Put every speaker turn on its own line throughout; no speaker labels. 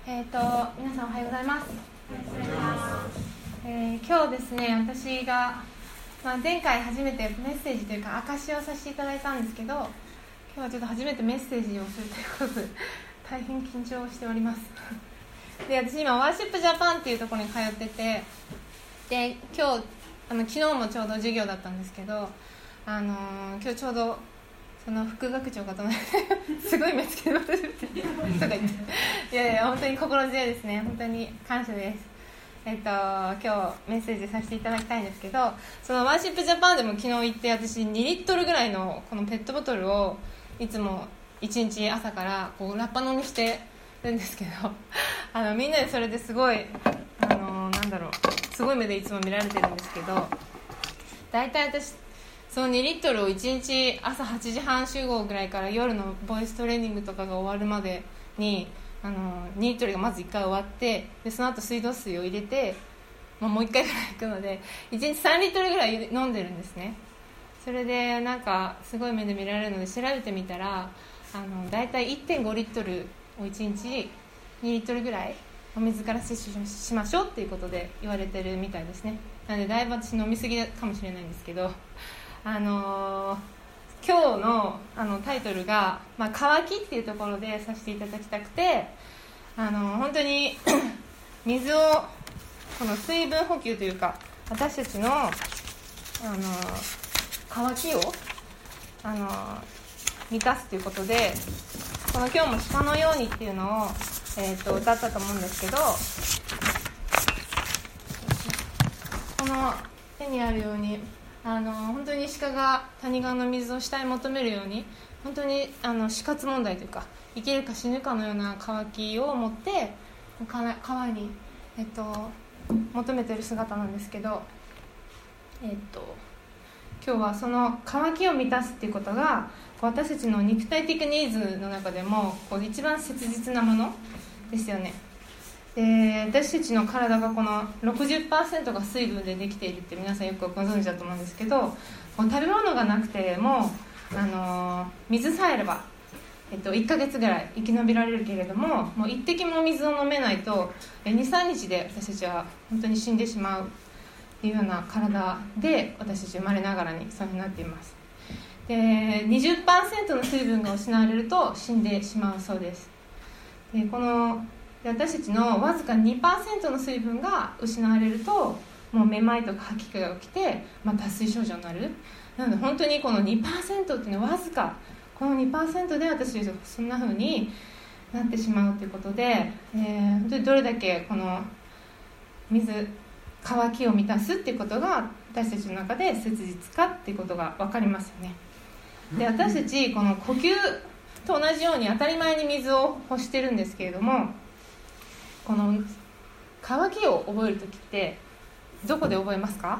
皆さんおはようございます。今日ですね、私が、前回初めてメッセージというか証しをさせていただいたんですけど、今日はちょっと初めてメッセージをするということで大変緊張しておりますで、私今ワーシップジャパンっていうところに通ってて、で今日昨日もちょうど授業だったんですけど、今日ちょうどその副学長が隣ですごい目つきで私ってとか言っていや本当に心強いですね。本当に感謝です。今日メッセージさせていただきたいんですけど、そのワーシップジャパンでも昨日行って、私2リットルぐらいのこのペットボトルをいつも1日朝からこうラッパ飲みしてるんですけど、みんなでそれですごいすごい目でいつも見られてるんですけど、だいたい私その2リットルを1日朝8時半集合ぐらいから夜のボイストレーニングとかが終わるまでに2リットルがまず1回終わって、でその後水道水を入れて、もう1回ぐらい行くので1日3リットルぐらい飲んでるんですね。それでなんかすごい目で見られるので調べてみたら、だいたい 1.5 リットルを1日2リットルぐらいお水から摂取しましょうっていうことで言われてるみたいですね。なのでだいぶ私飲みすぎかもしれないんですけど、今日のタイトルが、乾きっていうところでさせていただきたくて、本当に水をこの水分補給というか私たちの乾きを満たすということで、この今日も鹿のようにっていうのを、歌ったと思うんですけど、この絵にあるように本当に鹿が谷川の水を下へ求めるように、本当に死活問題というか生きるか死ぬかのような渇きを持って川に、求めてる姿なんですけど、今日はその渇きを満たすっていうことが私たちの肉体的ニーズの中でも一番切実なものですよね。で、私たちの体がこの 60% が水分でできているって皆さんよくご存知だと思うんですけど、食べ物がなくても水さえあれば、1ヶ月ぐらい生き延びられるけれども、もう一滴も水を飲めないと 2,3 日で私たちは本当に死んでしまうっていうような体で私たち生まれながらにそういうふうになっています。で 20% の水分が失われると死んでしまうそうです。で私たちのわずか 2% の水分が失われるともうめまいとか吐き気が起きて、脱水症状になる。なので本当にこの 2% っていうのはわずかこの 2% で私たちはそんな風になってしまうということで、本当にどれだけこの渇きを満たすっていうことが私たちの中で切実かっていうことが分かりますよね。で、私たちこの呼吸と同じように当たり前に水を欲してるんですけれども、この渇きを覚えるときってどこで覚えますか？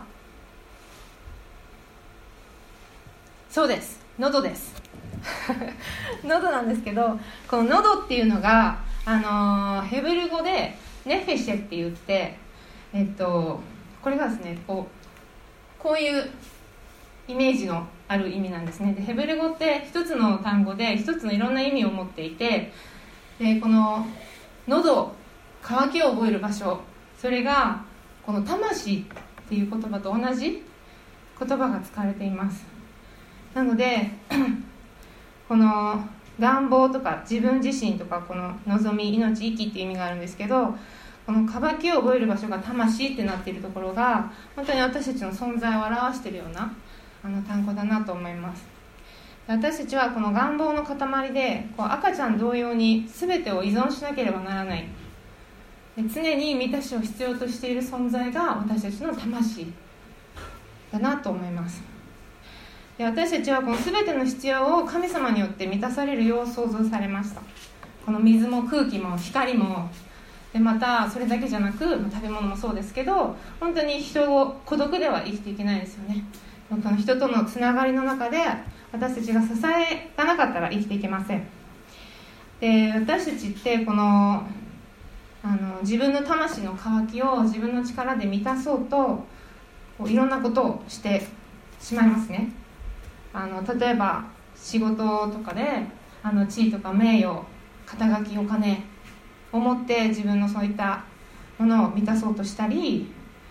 そうです、喉です喉なんですけど、この喉っていうのが、ヘブル語でネフェシェって言って、これがですねこういうイメージのある意味なんですね。で、ヘブル語って一つの単語で一つのいろんな意味を持っていて、でこの喉、渇きを覚える場所、それがこの魂っていう言葉と同じ言葉が使われています。なのでこの願望とか自分自身とかこの望み、命、息っていう意味があるんですけど、この渇きを覚える場所が魂ってなっているところが本当に私たちの存在を表しているような単語だなと思います。私たちはこの願望の塊で赤ちゃん同様に全てを依存しなければならない、常に満たしを必要としている存在が私たちの魂だなと思います。で、私たちはこの全ての必要を神様によって満たされるよう創造されました。この水も空気も光も、でまたそれだけじゃなく食べ物もそうですけど、本当に人を孤独では生きていけないですよね。この人とのつながりの中で私たちが支えがなかったら生きていけません。で、私たちってこの自分の魂の渇きを自分の力で満たそうといろんなことをしてしまいますね。例えば仕事とかで地位とか名誉、肩書き、お金、 思って自分のそういったものを満たそうとしたり、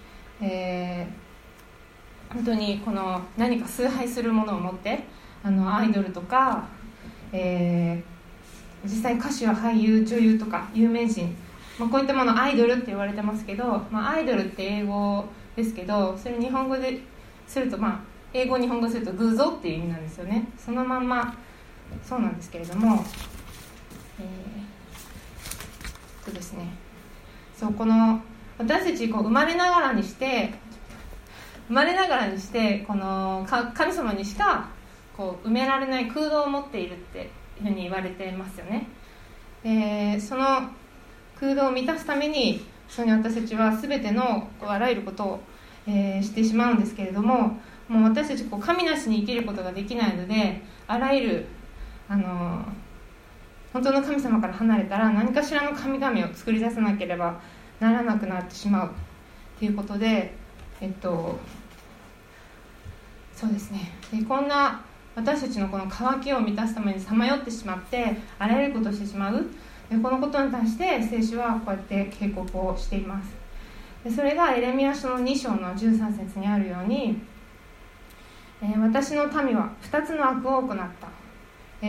本当にこの何か崇拝するものを持ってアイドルとか、実際歌手や俳優、女優とか有名人、こういったものをアイドルって言われてますけど、アイドルって英語ですけど、それ日本語ですると、英語日本語すると偶像っていう意味なんですよね。そのまんまそうなんですけれども、ですね、そうこの私たち生まれながらにしてこの神様にしか埋められない空洞を持っているっていうふうに言われてますよね。その空洞を満たすために私たちは全てのあらゆることを、してしまうんですけれども、もう私たち神なしに生きることができないので、あらゆる本当の神様から離れたら何かしらの神々を作り出さなければならなくなってしまうということで、そうですね。でこんな私たちのこの渇きを満たすためにさまよってしまってあらゆることをしてしまう、でこのことに対して聖書はこうやって警告をしています。でそれがエレミヤ書の2章の13節にあるように、私の民は2つの悪を行った。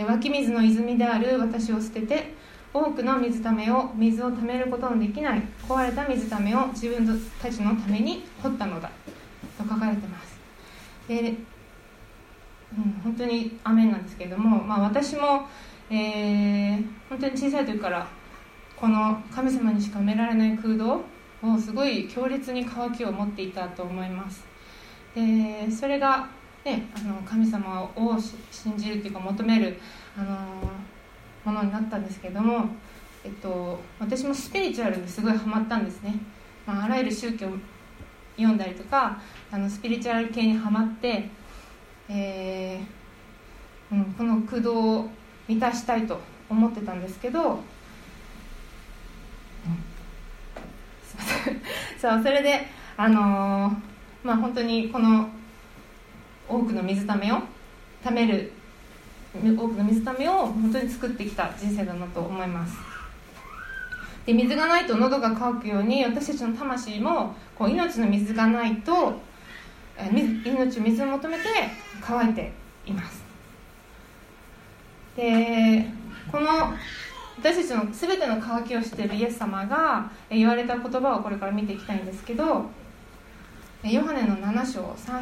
湧き水の泉である私を捨てて、多くの水をためることのできない壊れた水ためを自分たちのために掘ったのだと書かれています。で、本当にアメンなんですけれども、私も、本当に小さい時からこの神様にしか埋められない空洞をすごい強烈に渇きを持っていたと思います。でそれが神様を信じるというか求める、ものになったんですけれども、私もスピリチュアルにすごいハマったんですね。あらゆる宗教を読んだりとかスピリチュアル系にハマって、この空洞を満たしたいと思ってたんですけど、すいませんそれで本当にこの多くの水ためを本当に作ってきた人生だなと思います。で水がないと喉が渇くように、私たちの魂も命の水がないと水を求めて渇いています。でこの私たちの全ての渇きを知っているイエス様が言われた言葉をこれから見ていきたいんですけど、ヨハネの7章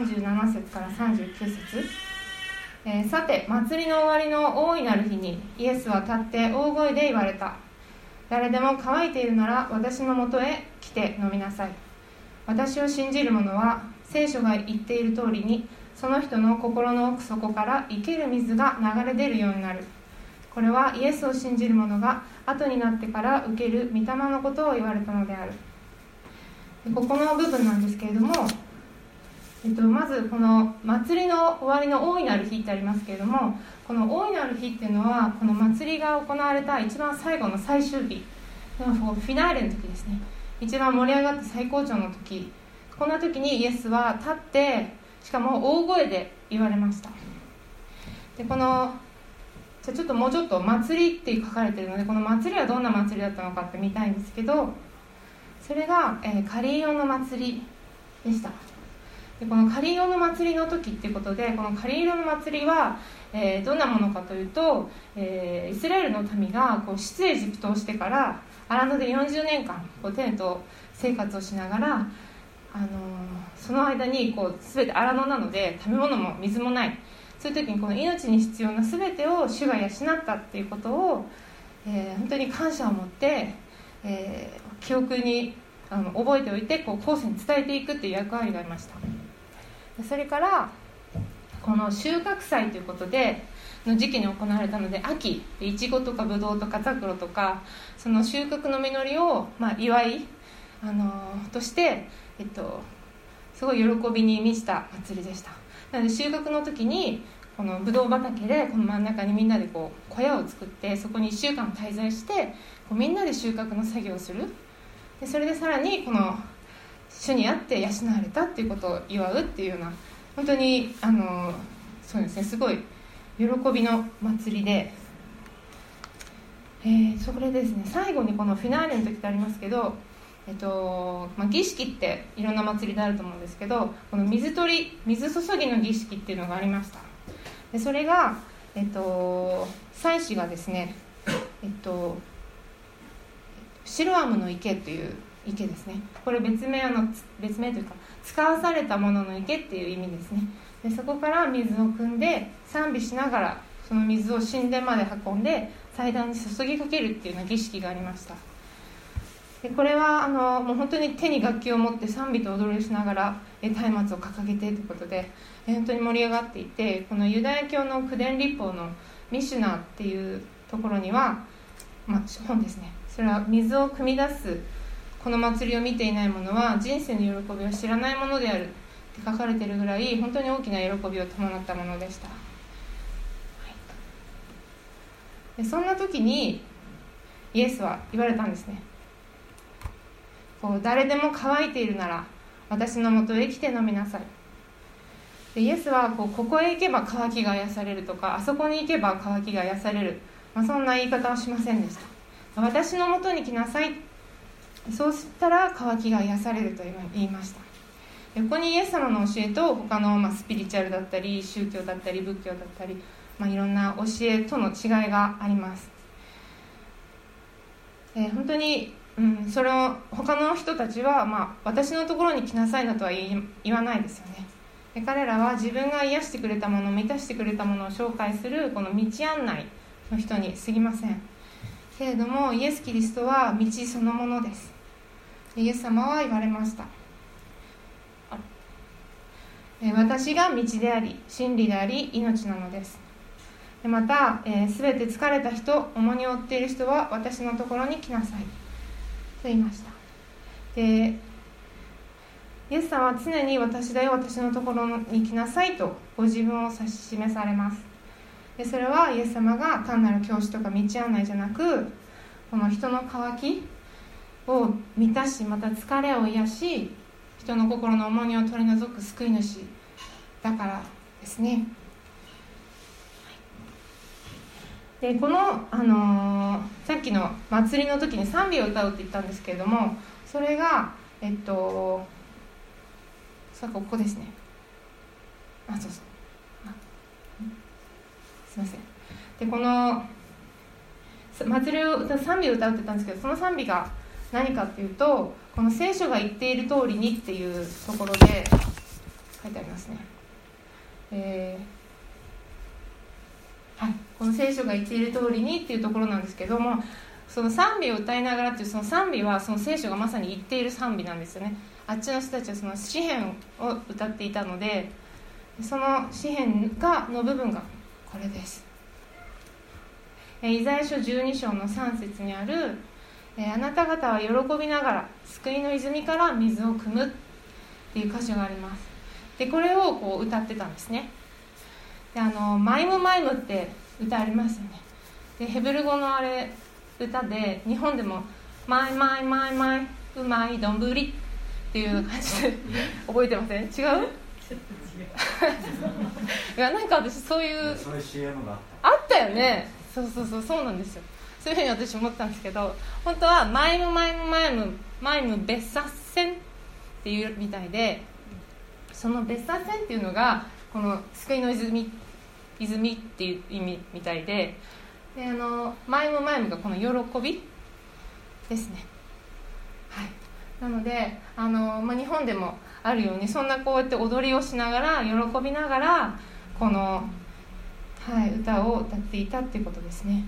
37節から39節、さて祭りの終わりの大いなる日にイエスは立って大声で言われた。誰でも渇いているなら私のもとへ来て飲みなさい。私を信じる者は聖書が言っている通りに、その人の心の奥底から生ける水が流れ出るようになる。これはイエスを信じる者が後になってから受ける御霊のことを言われたのである。ここの部分なんですけれども、まずこの祭りの終わりの大いなる日ってありますけれども、この大いなる日っていうのはこの祭りが行われた一番最後の最終日のフィナーレの時ですね。一番盛り上がって最高潮の時、こんな時にイエスは立って、しかも大声で言われました。でこのじゃあもうちょっと祭りって書かれているので、この祭りはどんな祭りだったのかって見たいんですけど、それが、カリ色の祭りでした。でこのカリ色の祭りの時っていうことで、このカリ色の祭りは、どんなものかというと、イスラエルの民が出エジプトをしてから荒野で40年間テント生活をしながら、その間に全て荒野なので食べ物も水もない、そういう時にこの命に必要な全てを主が養ったっていうことを、本当に感謝を持って、記憶に覚えておいて後世に伝えていくっていう役割がありました。それからこの収穫祭ということでの時期に行われたので、秋イチゴとかブドウとかザクロとかその収穫の実りを、祝いとして、すごい喜びに満ちた祭りでした。なので収穫の時にこのブドウ畑でこの真ん中にみんなで小屋を作って、そこに1週間滞在してみんなで収穫の作業をする。でそれでさらにこの主にあって養われたっていうことを祝うっていうような、本当にそうですね、すごい喜びの祭りで、 それですね、最後にこのフィナーレの時ってありますけど、儀式っていろんな祭りであると思うんですけど、この水注ぎの儀式っていうのがありました。でそれが、祭司がですね、シロアムの池っていう池ですね。これ別名というか使わされたものの池っていう意味ですね。でそこから水を汲んで賛美しながらその水を神殿まで運んで祭壇に注ぎかけるっていうような儀式がありました。でこれはもう本当に手に楽器を持って賛美と踊りをしながら松明を掲げてということで本当に盛り上がっていて、このユダヤ教の九伝律法のミシュナっていうところには、本ですね、それは水を汲み出すこの祭りを見ていない者は人生の喜びを知らないものであるって書かれているぐらい本当に大きな喜びを伴ったものでした。でそんな時にイエスは言われたんですね。誰でも乾いているなら私のもとへ来て飲みなさい。でイエスはここへ行けば渇きが癒されるとか、あそこに行けば渇きが癒される、そんな言い方はしませんでした。私のもとに来なさい、そうしたら渇きが癒されると言いました。でここにイエス様の教えと他のスピリチュアルだったり宗教だったり仏教だったり、いろんな教えとの違いがあります。本当にそれを他の人たちは、私のところに来なさいなとは言わないですよね。で彼らは自分が癒してくれたもの、満たしてくれたものを紹介するこの道案内の人に過ぎませんけれども、イエス・キリストは道そのものです。イエス様は言われました。私が道であり真理であり命なのです。でまた、すべて疲れた人、重荷を負っている人は私のところに来なさいと言いました。でイエス様は常に私だよ、私のところに来なさいとご自分を指し示されます。でそれはイエス様が単なる教師とか道案内じゃなく、この人の渇きを満たし、また疲れを癒し、人の心の重荷を取り除く救い主だからですね。でこの、さっきの祭りの時に賛美を歌うって言ったんですけれども、それがここですね。すいません。でこの祭りを賛美を歌うって言ったんですけど、その賛美が何かっていうと、この聖書が言っている通りにっていうところで書いてありますね。この聖書が言っている通りにっていうところなんですけども、その賛美を歌いながらっていうその賛美はその聖書がまさに言っている賛美なんですよね。あっちの人たちはその詩篇を歌っていたので、その詩篇の部分がこれです。イザヤ書12章の3節にある、あなた方は喜びながら救いの泉から水を汲むっていう箇所があります。でこれを歌ってたんですね。でマイムマイムって歌ありますよね。でヘブル語の歌で日本でもマイマイマイマイうまいどんぶりっていう感じで覚えてません？違う？ちょっと違ういやなんか私そういうCMがあったよね。そうなんですよ。そういうふうに私思ったんですけど、本当はマイムマイムマイムマイム別冊線っていうみたいで、その別冊線っていうのがこの救いの泉っていう意味みたいで、マイムマイムがこの喜びですね。なので日本でもあるように、そんなこうやって踊りをしながら喜びながらこの、歌を歌っていたっていうことですね。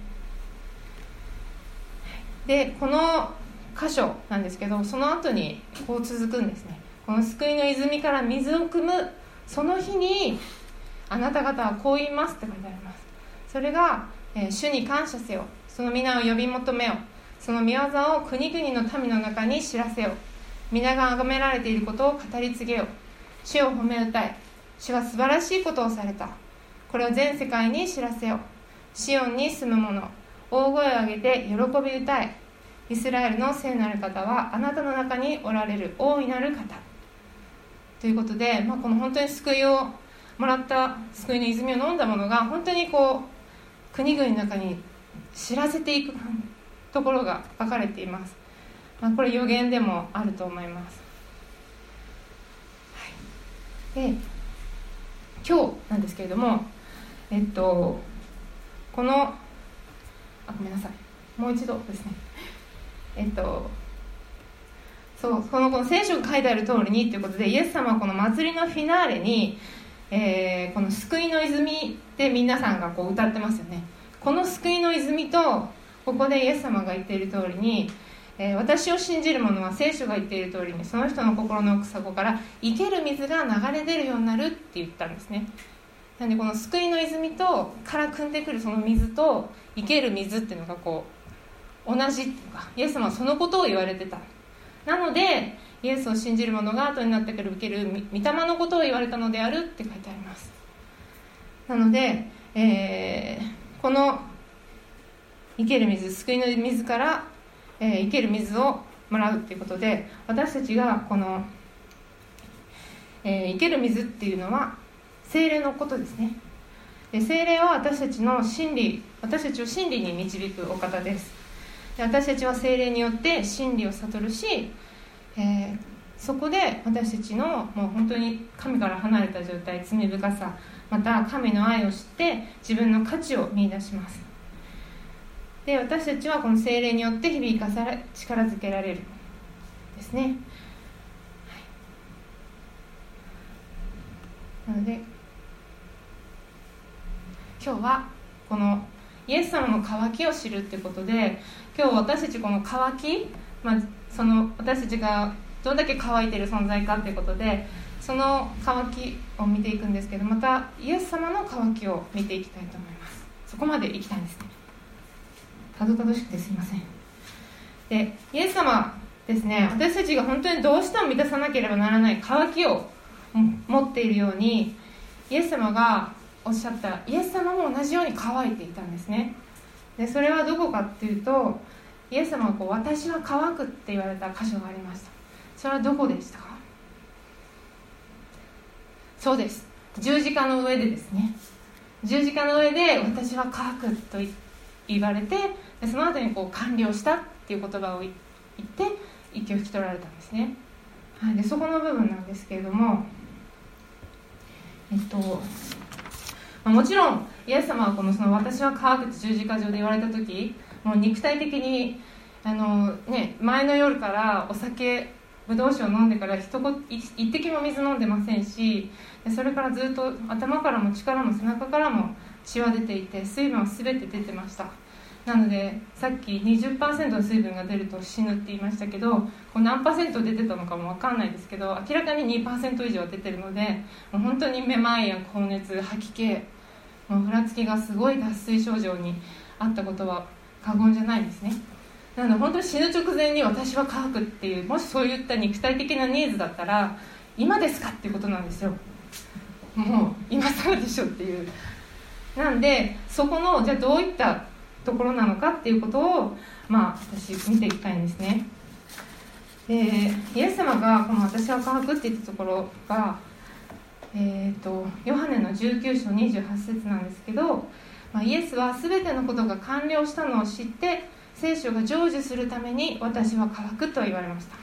でこの箇所なんですけど、その後にこう続くんですね。この救いの泉から水を汲むその日にあなた方はこう言いますって書いてあります。それが、主に感謝せよ、その皆を呼び求めよ、その御業を国々の民の中に知らせよ、皆が崇められていることを語り継げよ、主を褒め歌え、主は素晴らしいことをされた、これを全世界に知らせよ、シオンに住む者、大声を上げて喜び歌え、イスラエルの聖なる方はあなたの中におられる大いなる方ということで、この本当に救いをもらった救いの泉を飲んだ者が本当に国々の中に知らせていくところが書かれています。これ予言でもあると思います。で今日なんですけれども、このごめんなさい、もう一度ですね。この聖書が書いてある通りにということで、イエス様はこの祭りのフィナーレに、この救いの泉で皆さんがこう歌ってますよね。この救いの泉と、ここでイエス様が言っている通りに、私を信じる者は聖書が言っている通りにその人の心の奥底から生ける水が流れ出るようになるって言ったんですね。なのでこの救いの泉とから汲んでくるその水と生ける水っていうのがこう同じっていうか、イエス様はそのことを言われてた。なのでイエスを信じる者が後になってから受ける御霊のことを言われたのであるって書いてあります。なので、この生ける水、救いの水から生ける水をもらうということで、私たちがこの、生ける水っていうのは聖霊のことですね。で聖霊は私たちを真理に導くお方です。で私たちは聖霊によって真理を悟るし、そこで私たちのもう本当に神から離れた状態、罪深さ、また神の愛を知って自分の価値を見出します。で私たちはこの聖霊によって日々生かされ力づけられるですね。なので今日はこのイエス様の渇きを知るってことで、今日私たちこの渇き、その私たちがどれだけ乾いている存在かということで、その渇きを見ていくんですけど、またイエス様の渇きを見ていきたいと思います。そこまでいきたいんですね。たどたどしくてすいません。でイエス様ですね、私たちが本当にどうしても満たさなければならない渇きを持っているように、イエス様がおっしゃった、イエス様も同じように乾いていたんですね。でそれはどこかっていうと、イエス様が私は乾くって言われた箇所がありました。それはどこでしたか？そうです、十字架の上でですね。十字架の上で私は乾くと言われて、でその後に完了したっていう言葉を言って息を引き取られたんですね。でそこの部分なんですけれども、もちろんイエス様はその私は乾くって十字架上で言われた時、もう肉体的に前の夜からお酒、ブドウ酒を飲んでから一滴も水飲んでませんし、それからずっと頭からも血からも背中からも血は出ていて、水分は全て出てました。なのでさっき 20% の水分が出ると死ぬって言いましたけど、何%出てたのかも分かんないですけど、明らかに 2% 以上出てるので、もう本当にめまいや高熱、吐き気、もうふらつきがすごい脱水症状にあったことは過言じゃないんですね。なので本当に死ぬ直前に私は乾くっていう、もしそういった肉体的なニーズだったら今ですかっていうことなんですよ。もう今更でしょっていう。なんでそこのじゃあどういったところなのかっていうことを私見ていきたいんですね。イエス様がこの私は乾くって言ったところが、ヨハネの19章28節なんですけど、イエスは全てのことが完了したのを知って聖書が成就するために私は乾くと言われました。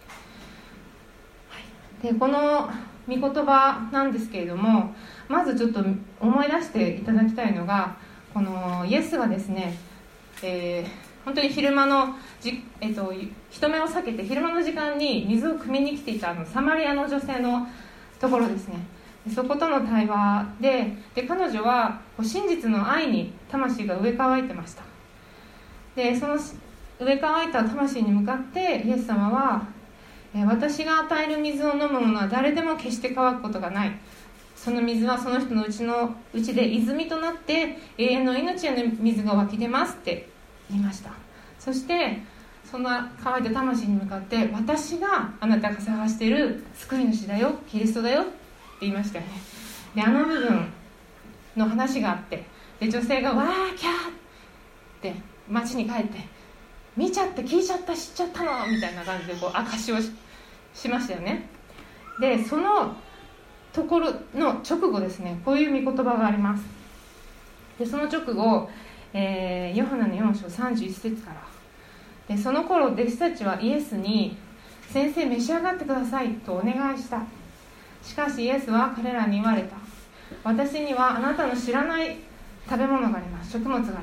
でこの御言葉なんですけれども、まずちょっと思い出していただきたいのが、このイエスがですね、本当に昼間の人目を避けて昼間の時間に水を汲みに来ていたサマリアの女性のところですね。そことの対話で彼女は真実の愛に魂が植え替えてました。でその植え替えた魂に向かってイエス様は、私が与える水を飲む者は誰でも決して乾くことがない、その水はその人のうちで泉となって永遠の命への水が湧き出ますって言いました。そしてそんな乾いた魂に向かって、私があなたが探している救い主だよ、キリストだよって言いましたよね。で部分の話があって、で女性がわーキャーって街に帰って、見ちゃって聞いちゃった知っちゃったのみたいな感じで証しを しましたよね。でそのところの直後ですね、こういう御言葉があります。でその直後、ヨハネの4章31節からその頃弟子たちはイエスに、先生召し上がってくださいとお願いした。しかしイエスは彼らに言われた。私にはあなたの知らない食べ物があります。食物があります。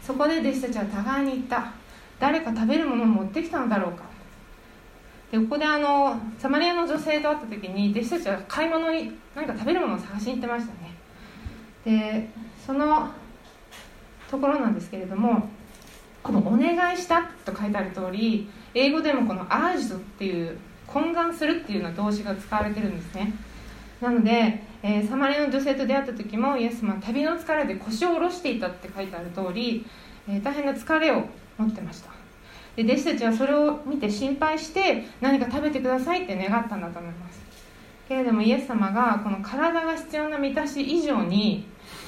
そこで弟子たちは互いに言った。誰か食べるものを持ってきたのだろうか。でここでサマリアの女性と会った時に弟子たちは買い物に何か食べるものを探しに行ってましたね。でそのところなんですけれども、このお願いしたと書いてある通り、英語でもこのアージュっていう懇願するっていうような動詞が使われてるんですね。なので、サマリアの女性と出会った時もイエス様は旅の疲れで腰を下ろしていたって書いてある通り、大変な疲れを持ってました。で弟子たちはそれを見て心配して何か食べてくださいって願ったんだと思います。けれどもイエス様がこの体が必要な満たし以上に、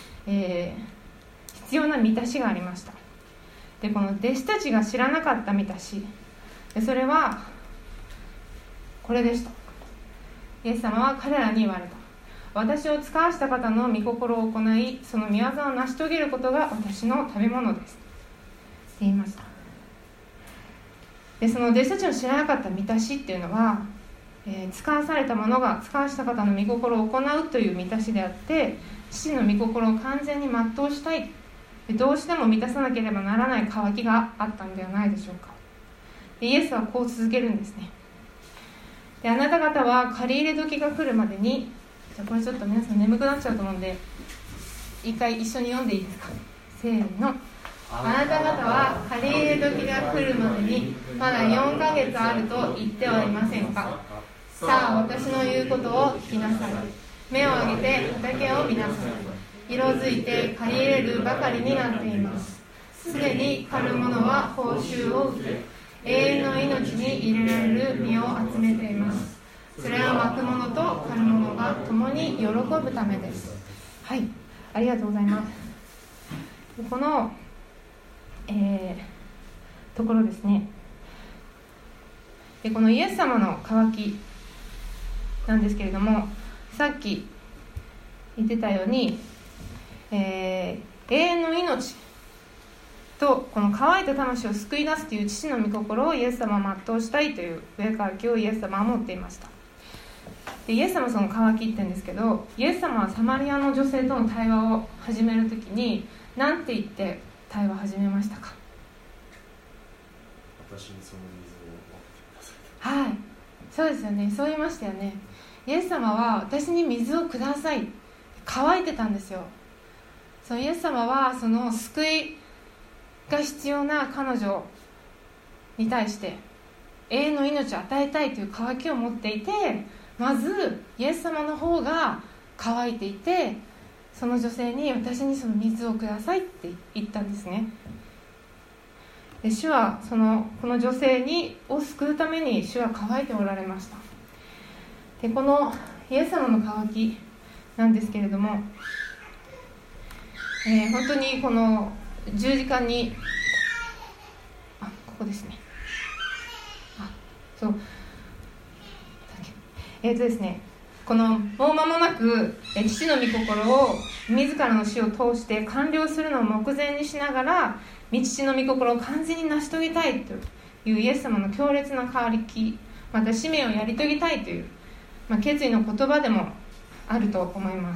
必要な満たしがありました。でこの弟子たちが知らなかった満たしで、それはこれでした。イエス様は彼らに言われた。私を使わした方の御心を行い、その御業を成し遂げることが私の食べ物ですって言いました。でその弟子たちの知らなかった満たしっていうのは、使わされた者が使わした方の御心を行うという満たしであって、父の御心を完全に全うしたい、どうしても満たさなければならない渇きがあったのではないでしょうか。でイエスはこう続けるんですね。であなた方は借り入れ時が来るまでに、じゃあこれちょっと皆さん眠くなっちゃうと思うんで一回一緒に読んでいいですか。せーの。あなた方は借り入れ時が来るまでにまだ4ヶ月あると言ってはいませんか。さあ私の言うことを聞きなさい。目を上げて畑を見なさい。色づいて刈り入れるばかりになっています。すでに刈る者は報酬を受け、永遠の命に入れられる実を集めています。それはまく者と刈る者が共に喜ぶためです。はい、ありがとうございます。この、ところですね。でこのイエス様の渇きなんですけれども、さっき言ってたように、永遠の命とこの乾いた魂を救い出すという父の御心をイエス様は全うしたいという上渇きをイエス様は持っていました。でイエス様はその渇きって言うんですけど、イエス様はサマリアの女性との対話を始めるときに何て言って対話を始めましたか。
私にその水を分けてください。
はい、そうですよね。そう言いましたよね。イエス様は私に水をください、乾いてたんですよ。そのイエス様はその救いが必要な彼女に対して永遠の命を与えたいという渇きを持っていて、まずイエス様の方が乾いていて、その女性に私にその水をくださいって言ったんですね。で主はこの女性を救うために主は乾いておられました。でこのイエス様の渇きなんですけれども、本当にこの十字架にここですね。そうですね、このもう間もなく父の御心を自らの死を通して完了するのを目前にしながら、父の御心を完全に成し遂げたいというイエス様の強烈な渇き、また使命をやり遂げたいという、決意の言葉でもあると思います。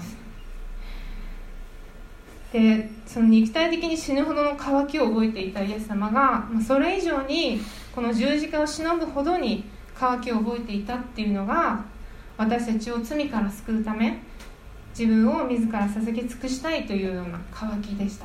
でその肉体的に死ぬほどの渇きを覚えていたイエス様が、それ以上にこの十字架を忍ぶほどに渇きを覚えていたっていうのが、私たちを罪から救うため自分を自ら捧げ尽くしたいというような渇きでした。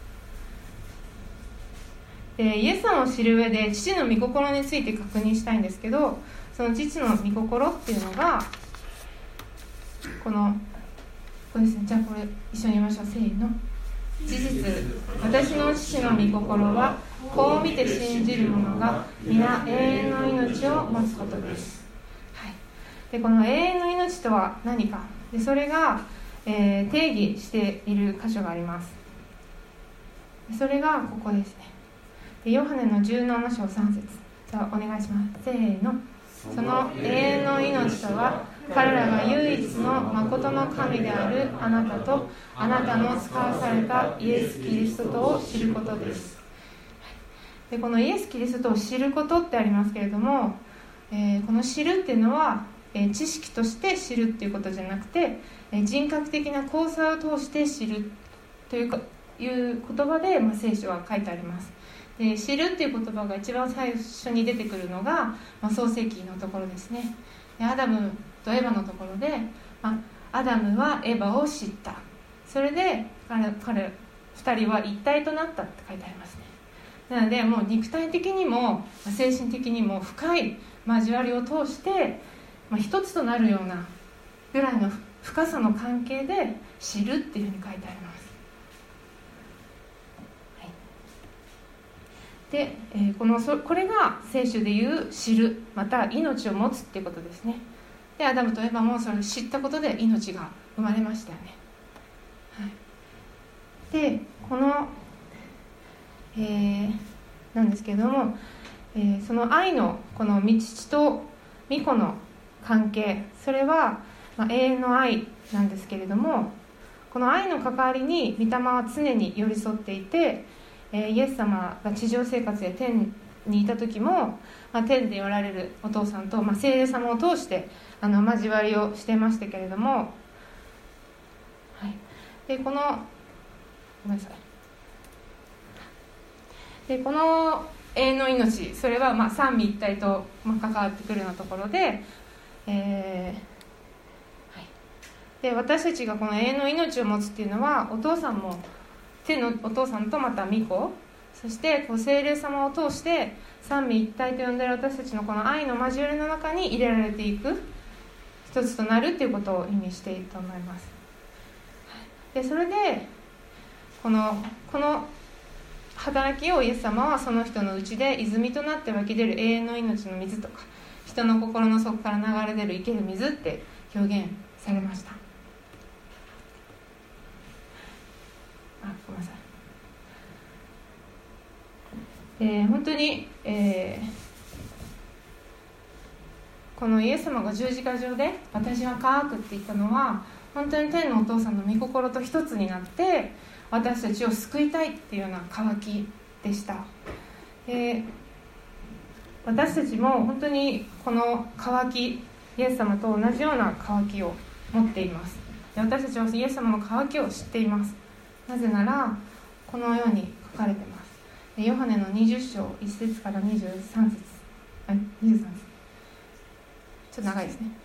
でイエス様を知る上で父の御心について確認したいんですけど、その父の御心っていうのがここですね。じゃあこれ一緒に言いましょう。せーの。事実、私の父の御心はこう見て信じる者が皆永遠の命を持つことです。はい、でこの永遠の命とは何か、でそれが、定義している箇所があります。それがここですね。でヨハネの17章3節、じゃあお願いします。せーの。その永遠の命とは彼らが唯一の誠の神であるあなたとあなたの使わされたイエス・キリストとを知ることです。 でこのイエス・キリストを知ることってありますけれども、この知るっていうのは、知識として知るっていうことじゃなくて、人格的な交際を通して知るという言葉で、聖書は書いてあります。で知るっていう言葉が一番最初に出てくるのが、創世記のところですね。でアダムとエバのところで、アダムはエバを知った。それで彼2人は一体となったって書いてありますね。なのでもう肉体的にも精神的にも深い交わりを通して、一つとなるようなぐらいの深さの関係で知るっていうふうに書いてあります。で、これが聖書でいう知る、また命を持つっていうことですね。でアダムとエバもそれを知ったことで命が生まれましたよね。でこの、なんですけれども、その愛のこの父と御子の関係、それは、永遠の愛なんですけれども、この愛の関わりに御霊は常に寄り添っていて、イエス様が地上生活で天にいた時も、天でおられるお父さんと、聖霊様を通して交わりをしていましたけれども、でこの永遠の命、それは三位一体と関わってくるようなところで、で私たちがこの永遠の命を持つっていうのは、お父さんも天のお父さんとまた御子、そして聖霊様を通して三位一体と呼んでいる私たちのこの愛の交わりの中に入れられていく、一つとなるっていうことを意味していると思います。でそれでこの働きをイエス様はその人のうちで泉となって湧き出る永遠の命の水とか、人の心の底から流れ出る生ける水って表現されました。ごめんなさい。本当に、このイエス様が十字架上で私は乾くって言ったのは、本当に天のお父さんの御心と一つになって私たちを救いたいっていうような渇きでした。私たちも本当にこの渇き、イエス様と同じような渇きを持っています。で私たちはイエス様の渇きを知っています。なぜならこのように書かれています。ヨハネの20章1節から23節、23節、ちょっと長いですね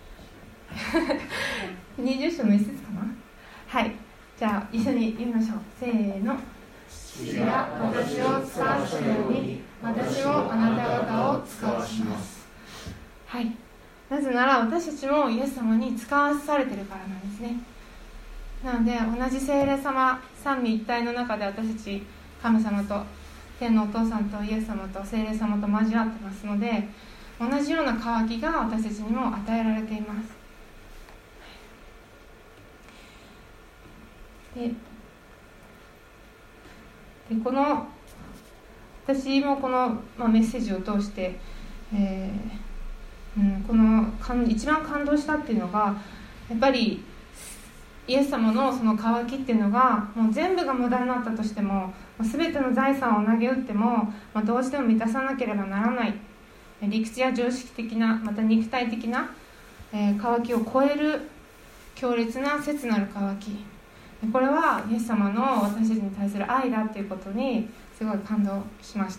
20章の1節かな。はい、じゃあ一緒に読みましょう。せーの。父が私を使わしたように私もあなた方を使わします。はい、なぜなら私たちもイエス様に使わされているからなんですね。なので同じ聖霊様三位一体の中で私たち神様と天のお父さんとイエス様と聖霊様と交わってますので、同じような渇きが私たちにも与えられています。で私もこの、メッセージを通して、一番感動したっていうのが、やっぱりイエス様のその渇きっていうのがもう全部が無駄になったとしても、全ての財産を投げ打っても、どうしても満たさなければならない、理屈や常識的なまた肉体的な、渇きを超える強烈な切なる渇き、これはイエス様の私たちに対する愛だっていうことにすごい感動しました。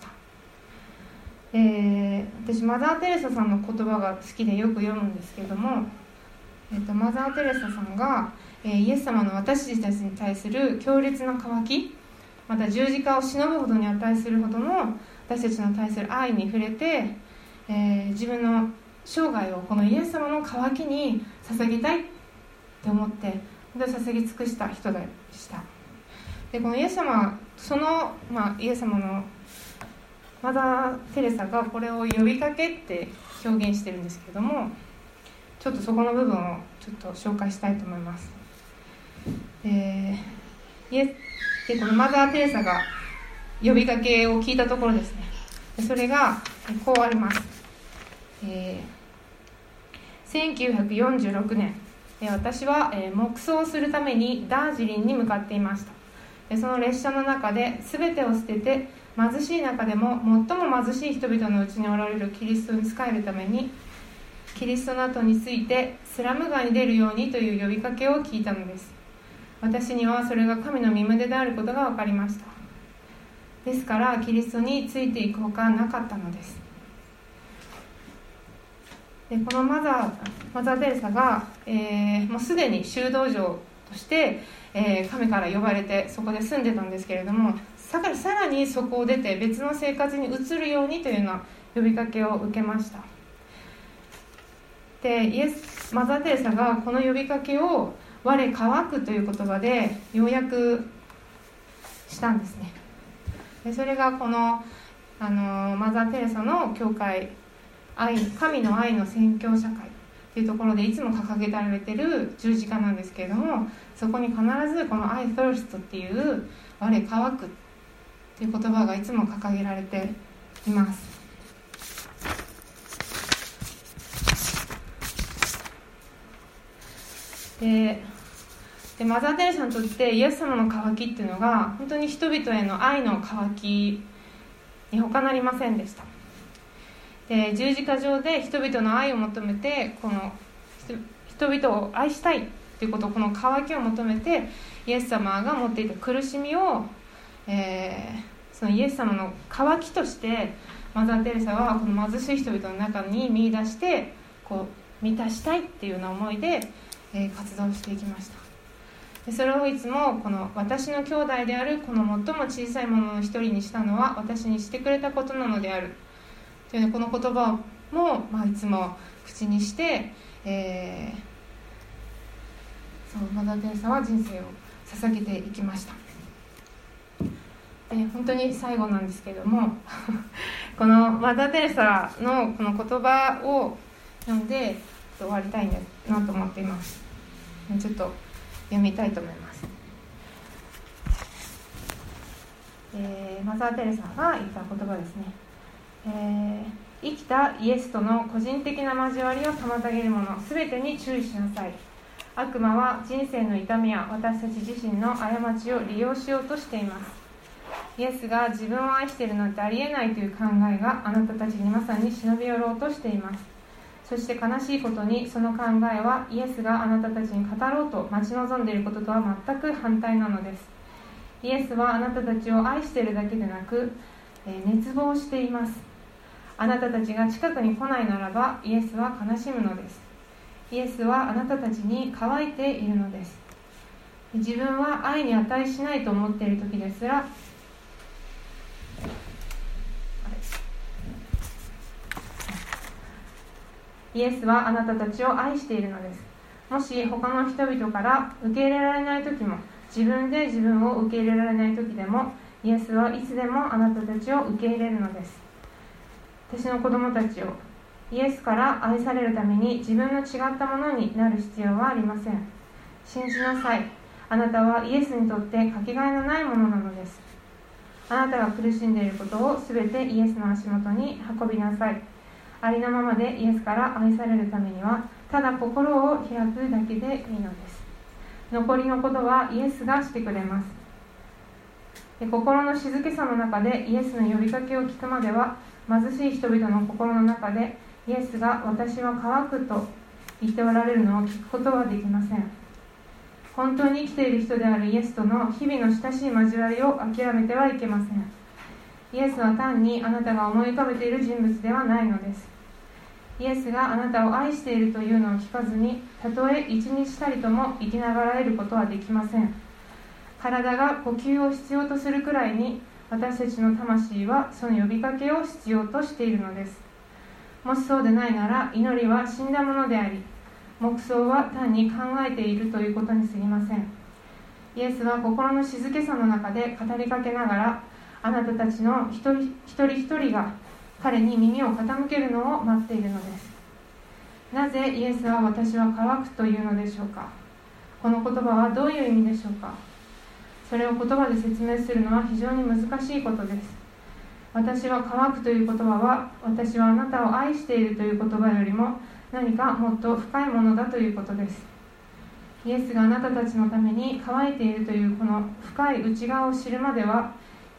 私マザー・テレサさんの言葉が好きでよく読むんですけども、マザー・テレサさんが、イエス様の私たちに対する強烈な渇き、また十字架を忍ぶほどに値するほどの私たちに対する愛に触れて、自分の生涯をこのイエス様の渇きに捧げたいと思って本当に捧げ尽くした人でした。でこのイエス様、イエス様のマザー・テレサがこれを呼びかけって表現してるんですけども、ちょっとそこの部分をちょっと紹介したいと思います。でこのマザー・テレサが呼びかけを聞いたところですね、それがこうあります。1946年、私は黙想するためにダージリンに向かっていました。その列車の中で全てを捨てて貧しい中でも最も貧しい人々のうちにおられるキリストに仕えるために、キリストの後についてスラム街に出るようにという呼びかけを聞いたのです。私にはそれが神の御胸であることが分かりました。ですからキリストについていくほかなかったのです。でこのマザー・テレサが、もうすでに修道女として、神から呼ばれてそこで住んでたんですけれども、さらにそこを出て別の生活に移るようにというような呼びかけを受けました。でマザー・テレサがこの呼びかけを我乾くという言葉で要約したんですね。でそれがこの、マザー・テレサの教会神の愛の宣教社会というところでいつも掲げられている十字架なんですけれども、そこに必ずこの I thirst っていう我乾くという言葉がいつも掲げられています。でマザー・テレサにとってイエス様の渇きっていうのが本当に人々への愛の渇きに他なりませんでした。で十字架上で人々の愛を求めて、この人々を愛したいということ、この渇きを求めてイエス様が持っていた苦しみを、そのイエス様の渇きとしてマザー・テレサはこの貧しい人々の中に見出してこう満たしたいっていうような思いで、活動していきました。でそれをいつもこの私の兄弟であるこの最も小さいものの一人にしたのは私にしてくれたことなのであるという、この言葉も、いつも口にして、マザー・テレサは人生を捧げていきました。本当に最後なんですけれどもこのマザー・テレサのこの言葉を読んで終わりたいなと思っています。ちょっと読みたいと思います。マザー・テレサが言った言葉ですね。生きたイエスとの個人的な交わりを妨げるものすべてに注意しなさい。悪魔は人生の痛みや私たち自身の過ちを利用しようとしています。イエスが自分を愛しているなんてありえないという考えがあなたたちにまさに忍び寄ろうとしています。そして悲しいことにその考えはイエスがあなたたちに語ろうと待ち望んでいることとは全く反対なのです。イエスはあなたたちを愛しているだけでなく、熱望しています。あなたたちが近くに来ないならばイエスは悲しむのです。イエスはあなたたちに乾いているのです。自分は愛に値しないと思っている時ですら、イエスはあなたたちを愛しているのです。もし他の人々から受け入れられない時も、自分で自分を受け入れられない時でも、イエスはいつでもあなたたちを受け入れるのです。私の子供たちをイエスから愛されるために自分の違ったものになる必要はありません。信じなさい。あなたはイエスにとってかけがえのないものなのです。あなたが苦しんでいることをすべてイエスの足元に運びなさい。ありのままでイエスから愛されるためにはただ心を開くだけでいいのです。残りのことはイエスがしてくれます。心の静けさの中でイエスの呼びかけを聞くまでは、貧しい人々の心の中でイエスが私は乾くと言っておられるのを聞くことはできません。本当に生きている人であるイエスとの日々の親しい交わりを諦めてはいけません。イエスは単にあなたが思い浮かべている人物ではないのです。イエスがあなたを愛しているというのを聞かずに、たとえ一日たりとも生きながらえることはできません。体が呼吸を必要とするくらいに、私たちの魂はその呼びかけを必要としているのです。もしそうでないなら、祈りは死んだものであり、黙想は単に考えているということに過ぎません。イエスは心の静けさの中で語りかけながら、あなたたちの一人一人が彼に耳を傾けるのを待っているのです。なぜイエスは私は乾くというのでしょうか。この言葉はどういう意味でしょうか。それを言葉で説明するのは非常に難しいことです。私は乾くという言葉は、私はあなたを愛しているという言葉よりも何かもっと深いものだということです。イエスがあなたたちのために乾いているというこの深い内側を知るまでは、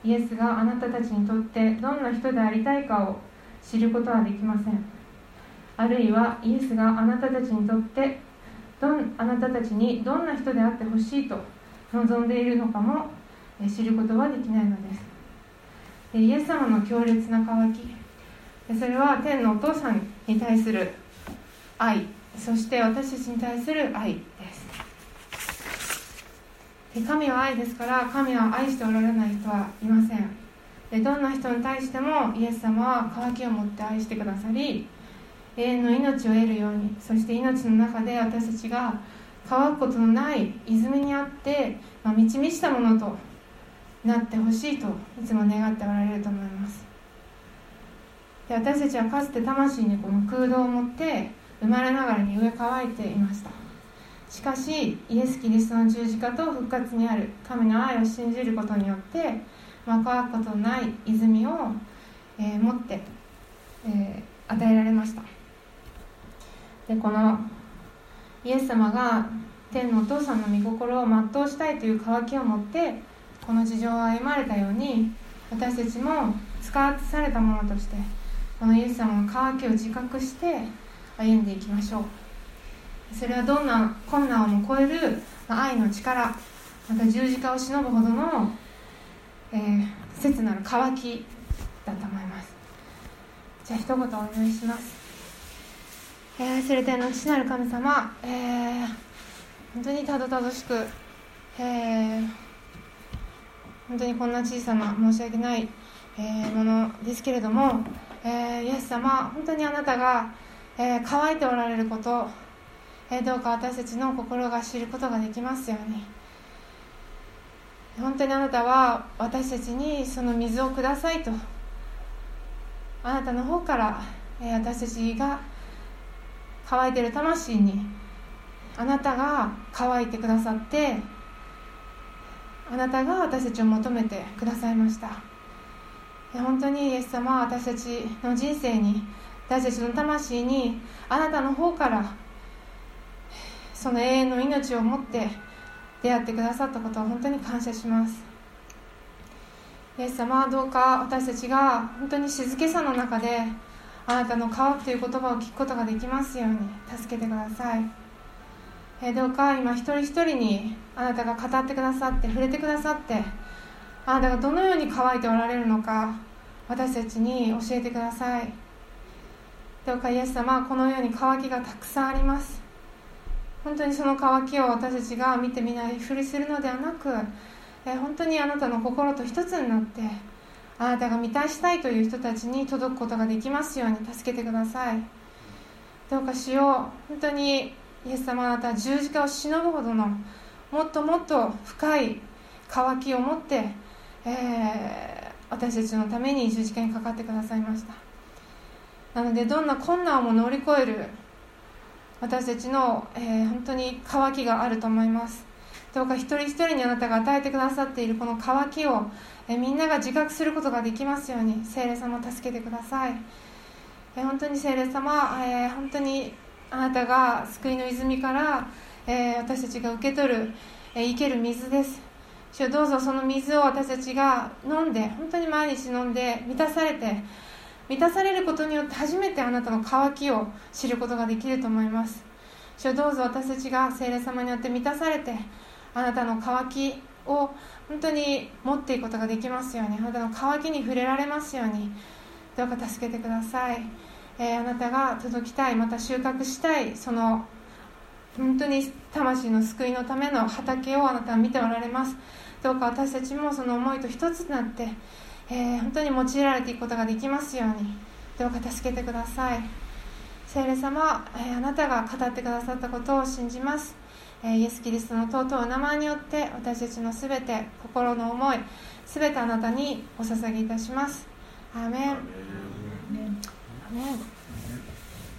イエスがあなたたちにとってどんな人でありたいかを知ることはできません。あるいはイエスがあなたたちにとってあなたたちにどんな人であってほしいと望んでいるのかも知ることはできないのです。イエス様の強烈な渇き、それは天のお父さんに対する愛、そして私たちに対する愛です。神は愛ですから、神は愛しておられない人はいません。どんな人に対してもイエス様は渇きを持って愛してくださり、永遠の命を得るように、そして命の中で私たちが乾くことのない泉にあって、満ち満ちたものとなってほしいといつも願っておられると思います。私たちはかつて魂にこの空洞を持って生まれながらに飢え渇いていました。しかしイエス・キリストの十字架と復活にある神の愛を信じることによって、乾くことのない泉を、持って、与えられました。でこのイエス様が天のお父さんの御心を全うしたいという渇きを持ってこの地上を歩まれたように、私たちも使わされたものとしてこのイエス様の渇きを自覚して歩んでいきましょう。それはどんな困難をも超える愛の力、また十字架を忍ぶほどの、切なる渇きだと思います。じゃあ一言お願いします。愛する天の父なる神様、本当にたどたどしく、本当にこんな小さな申し訳ない、ものですけれども、イエス様、本当にあなたが、乾いておられること、どうか私たちの心が知ることができますように。本当にあなたは私たちにその水をくださいと、あなたの方から、私たちが乾いている魂にあなたが乾いてくださって、あなたが私たちを求めてくださいました。本当にイエス様は私たちの人生に、私たちの魂にあなたの方からその永遠の命を持って出会ってくださったことを本当に感謝します。イエス様はどうか私たちが本当に静けさの中であなたの乾くという言葉を聞くことができますように助けてください。どうか今一人一人にあなたが語ってくださって、触れてくださって、あなたがどのように乾いておられるのか私たちに教えてください。どうかイエス様、このように乾きがたくさんあります。本当にその渇きを私たちが見てみないふりするのではなく、本当にあなたの心と一つになってあなたが満たしたいという人たちに届くことができますように助けてください。どうか主よ、本当にイエス様、あなたは十字架を忍ぶほどのもっともっと深い渇きを持って、私たちのために十字架にかかってくださいました。なのでどんな困難をも乗り越える私たちの、本当に渇きがあると思います。どうか一人一人にあなたが与えてくださっているこの渇きを、みんなが自覚することができますように聖霊様助けてください。本当に聖霊様、本当にあなたが救いの泉から、私たちが受け取る、生ける水です。主よ、どうぞその水を私たちが飲んで、本当に毎日飲んで満たされることによって初めてあなたの渇きを知ることができると思います。主よ、どうぞ私たちが聖霊様によって満たされて、あなたの渇きを本当に持っていくことができますように、あなたの渇きに触れられますように、どうか助けてください。あなたが届きたい、また収穫したい、その本当に魂の救いのための畑をあなたは見ておられます。どうか私たちもその思いと一つになって、本当に用いられていくことができますように、どうか助けてください。聖霊様、あなたが語ってくださったことを信じます。イエス・キリストの尊いお名前によって私たちのすべて、心の思いすべてあなたにお捧げいたします。アーメン。アーメン。